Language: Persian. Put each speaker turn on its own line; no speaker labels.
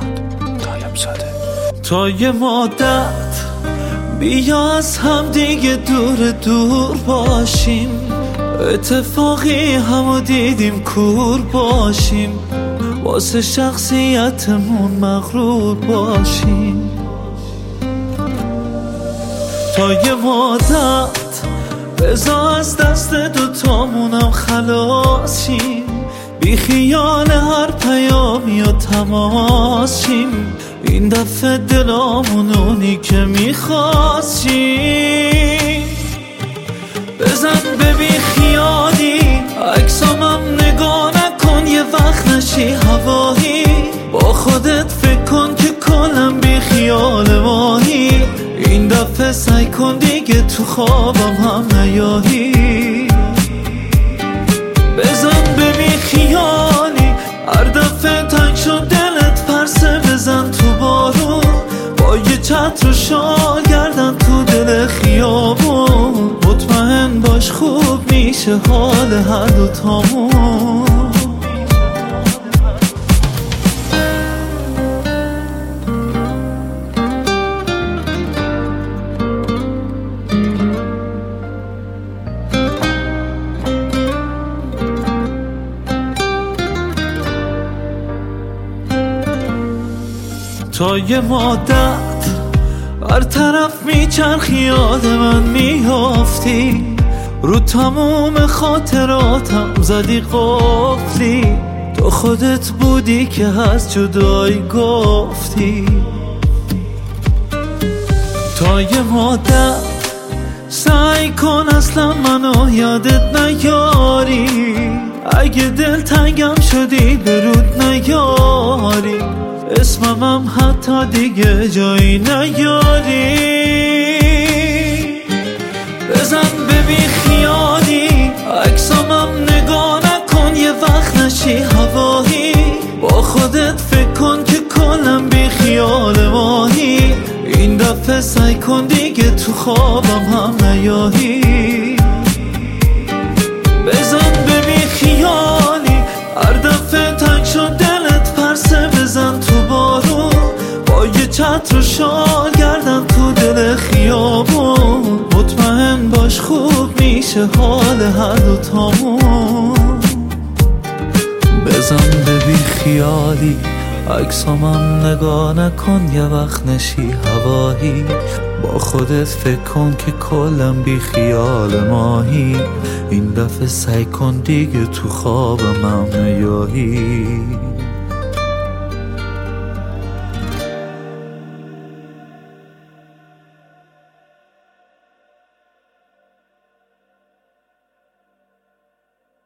طالب زاده.
تا یه مدت بیا از هم دیگه دور دور باشیم، اتفاقی همو دیدیم کور باشیم، واسه شخصیتمون مغرور باشیم. تا یه مدت بذار از دست دوتامونم خلاص شیم، بی خیال هر پیامی و تماس شیم، این دفعه دلامونونی که میخواستیم. بزن به بی خیالی عکسامم نگاه نکن، یه وقت نشی هوایی، با خودت فکر کن که کلم بی خیال ماهی، این دفعه سعی کن دیگه تو خوابم هم نیایی. بزن به بی خیالی هر دفعه تنگ شد دلت پرسه، بزن تو بارون با یه چتر و شال گردن تو دل خیابون، مطمئن باش خوب میشه حال هر دوتامون. تا یه مدت هر طرف میچرخی یاد من میافتی، رو تموم خاطراتم زدی قفلی، تو خودت بودی که از جدایی گفتی. تا یه مدت سعی کن اصلا منو یادت نیاری، اگه دل تنگم شدی برود نیاری، اسمم حتی دیگه جایی نیاری. بزن به بی خیالی عکسامم نگاه نکن، یه وقت نشی هوایی، با خودت فکر کن که کلم بی خیال ماهی، این دفعه سعی کن دیگه تو خوابم هم نیایی. بزن به بی خیالی هر دفعه تنگ شد دلت پرسه، بزن تو بارون با یه چتر و شال گردن تو دل خیابون، مطمئن باش خوب میشه حال هر دوتامون. بزن به بی خیالی عکسامم نگاه نکن، یه وقت نشی هوایی، با خودت فکر کن که کلم بی خیال ماهی، این دفعه سعی کن دیگه تو خوابم هم نیایی.